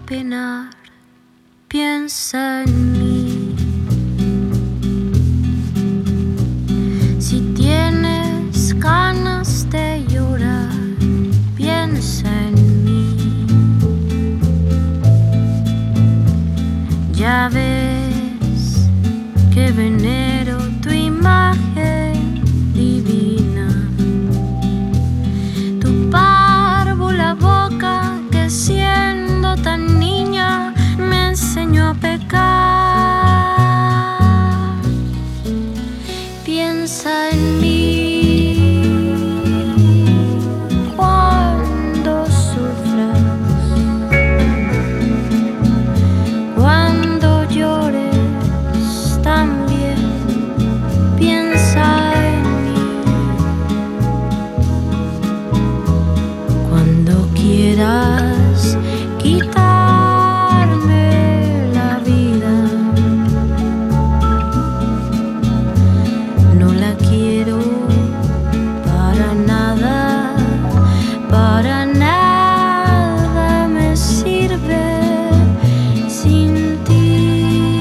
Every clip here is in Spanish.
penar, piensa en mí. Si tienes ganas de llorar, piensa en mí. Ya ves que venero tu imagen divina, tu párvula boca que siendo tan niña me enseñó a pecar. Piensa en mí cuando sufras, cuando llores también. Piensa en mí cuando quieras quitarme la vida. No la quiero para nada, para nada me sirve sin ti.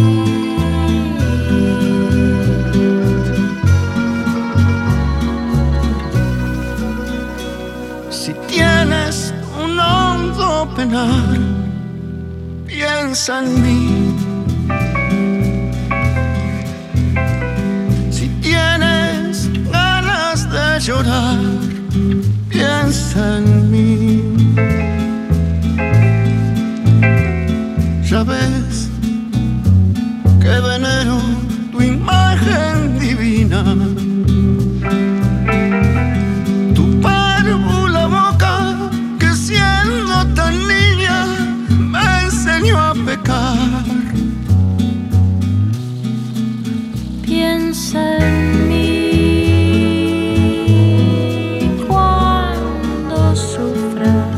Si tienes un hondo penar, piensa en mí. Si tienes ganas de llorar, piensa en mí. Ya ves que venero tu imagen divina, tu párvula boca que siendo tan niña me enseñó a pecar. Piensa en mí cuando sufras,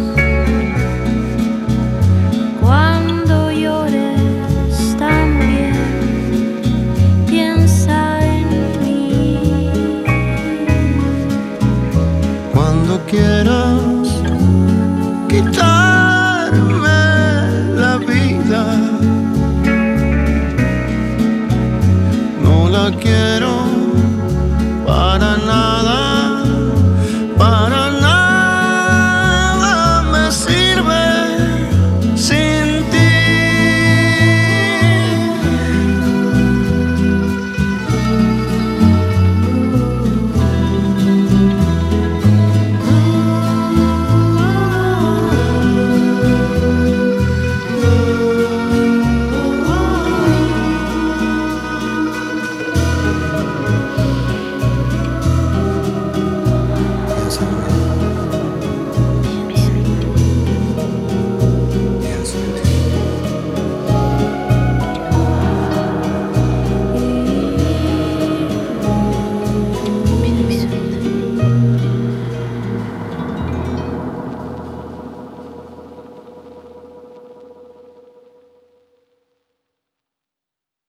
cuando llores también. Piensa en mí Cuando quieras quitar